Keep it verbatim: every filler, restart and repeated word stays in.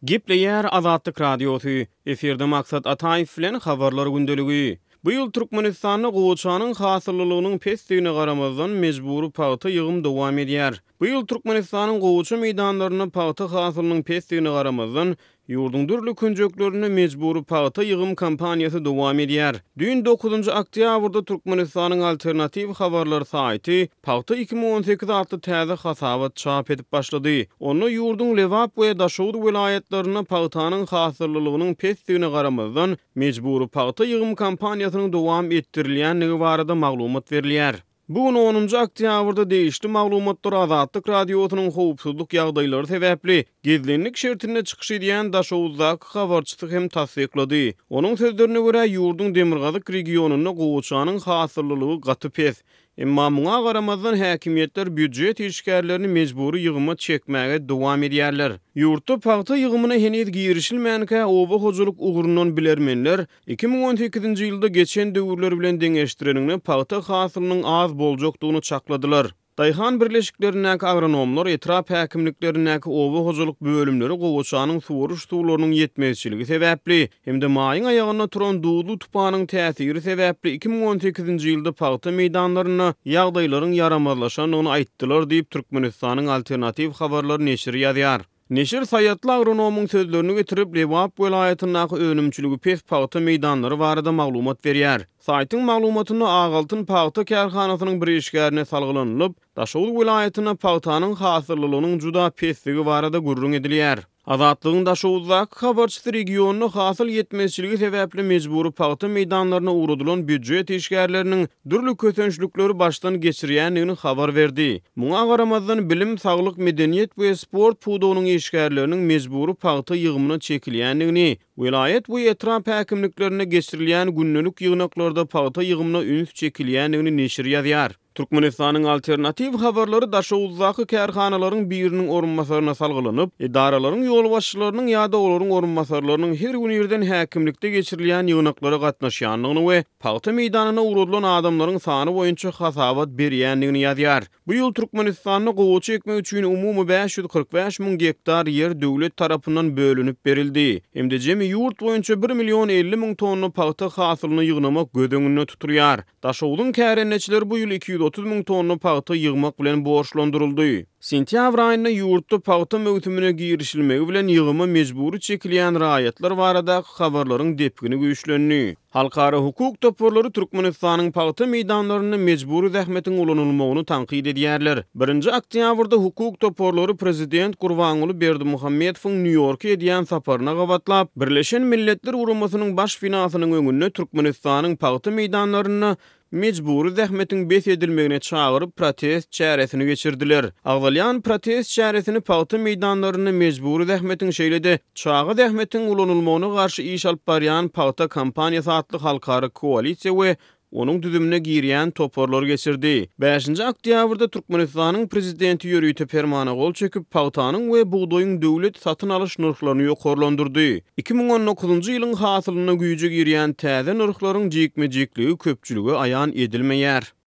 Gepleýär Azatlyk radiosu. Eferde maksat Ataýew bilen habarlar gündeligi. Bu ýyl Türkmenistanyň gowçanyň hasyrlylygynyň pesdigine garamazdan mejbury paýta ýygym dowam edýär. Bu ýyl Türkmenistanyň gowçy meýdanlaryna paýta hasyrylynyň pesdigine garamazdan ýurdun dürli künjeklerine mejbury paýta ýygym kampaniýasy dowam edýär. Dün dokuzunçy oktýabrda Türkmenistanyň alternativ habarlar saýty paýta iki ming on sekiz adly täze hasabat çap edip başlady. Onu ýurdun Lewap we Daşowut vilayetlerine paýtanyň hasyrlylygynyň pesdigine garamazdan mejbury paýta ýygym kampaniýasynyň dowam etdirilýänligi barada maglumat berilýär. Bugün onuncu oktýabrda değişli maglumatlar Azatlyk radiosynyň howpsuzlyk ýagdaýlary sebäpli gizlenlik şertine çykyş edýän Daşowutdaky habarçylyk hem tasdiklady. Onuň sözlerine görä ýurdun Demirgazyk regionuny gowçanyň hasyrlylygy gaty pes. Emma muňa garamazdan häkimiýetler büdjet işgärlerini mejbury ýygyma çekmäge dowam edýärler. Ýurtda paýta ýygymyna henüz girişilmänkä oba hojuluk ugrunyň bilermenler iki ming on sekizinji ýylda geçen döwürler bilen deňeşdirenini paýta hasyrylynyň az boljakdygyny çakladylar. Daýhan birleşiklerindäki agronomlar etrap häkimliklerindäki oba hojuluk bölümleri gowçanyň suwuruş suwlarynyň ýetmezçiligi sebäpli hemde maýyň aýagyna turan duýdu tupanyň täsiri sebäpli iki ming on sekizinji ýylda paýta meýdanlaryna ýagdaýlaryň yaramazlaşanyny aýtdylar diýip Türkmenistanyň alternativ habarlary neşri ýazýar. Neşir Saýatly agronomyň sözlerini getirip Lewap welaýatyndaky önümçiligi pes paýta meýdanlary barada maglumat berýär. Saýtyň maglumatyny Agaltyn paýta karhanasynyň bir işgärine salgylanylyp, Daşowut welaýatyna paýtanyň hasyrlylygynyň juda pesdigi barada gurrun edilýär. Azatlygyň Daşowutdaky habarçy regionuny hasyl ýetmezçiligi sebäpli mejbury paýta meýdanlaryna uğradylan büdjet işgärleriniň dürli kötençlikleri başdan geçirýänligini habar berdi. Muňa garamazdan bilim, saglyk, medeniýet we sport pudunyň işgärleriniň mejbury paýta ýygymyna çekilýänligini, vilayet we etrap häkimliklerine geçirilýän günnelik ýygnaklarda paýta ýygymyna üns çekilýänligini neşir ýazýar. Türkmenistanyň alternativ habarlary Daşowutdaky karhanalaryň biriniň orunmasaryna salgylanyp, edaralaryň ýol başçylarynyň ýa-da olaryň orunmasarlarynyň her gün ýerden häkimlikde geçirilýän ýygnaklara gatnaşýanlygyny we paýta meýdanyna urudylan adamlaryň sany boýunça hasabat berýänligini ýazýar. Bu ýyl Türkmenistanyň gowçy ekmek üçin umumy beş ýüz kırk beş miň hektar ýer döwlet tarapyndan bölünip berildi. Hemde jemi ýurt boýunça bir million elli miň tonna paýta hasylyny ýygnamak gödüňünde tuturýar. Daşowutyň kärenneçileri bu ýyl iki ýüz otuz miň tonna paýta ýygmak bilen borçlandyryldy. Sentýabr aýynda ýurtda paýta möhümine girişilmegi bilen ýygyma mejbury çekilýän raýatlar baradaky habarlaryň depgini güýçlenýär. Halkara hukuk toporlary Türkmenistanyň paýta meýdanlaryny mejbury zähmetiň ulanylmagyny tanqid edýärler. birinji oktýabrda hukuk toporlary prezident Gurbanuly Berdimuhammedowyň New Yorka edýän saparyna gabatlap, Birleşen Milletler Guramasynyň baş finasynyň öňünde Türkmenistanyň paýta meýdanlaryny mejbury zähmetiň bes edilmegine çagyryp protest çäresini geçirdiler. Agdalyan protest çäresini paýta meýdanlaryny mejbury zähmetiň şeýlede çagy zähmetiň ulanylmagyna garşy iş alyp barýan paýta kampaniýasy atly halkara koalisiýa we onuň düzümine girýän toporlar geçirdi. beşinji oktýabrda Türkmenistanyň prezidenti ýörüýte fermana gol çekip paýtanyň we buğdoýyň döwlet satyn alyş nyrhlaryny ýokarlandyrdy. iki ming on dokuzunçy ýylyň hasylyna güýje girýän täze nyrhlaryň jekme-jekligi köpçüligi aýan edilmeýär.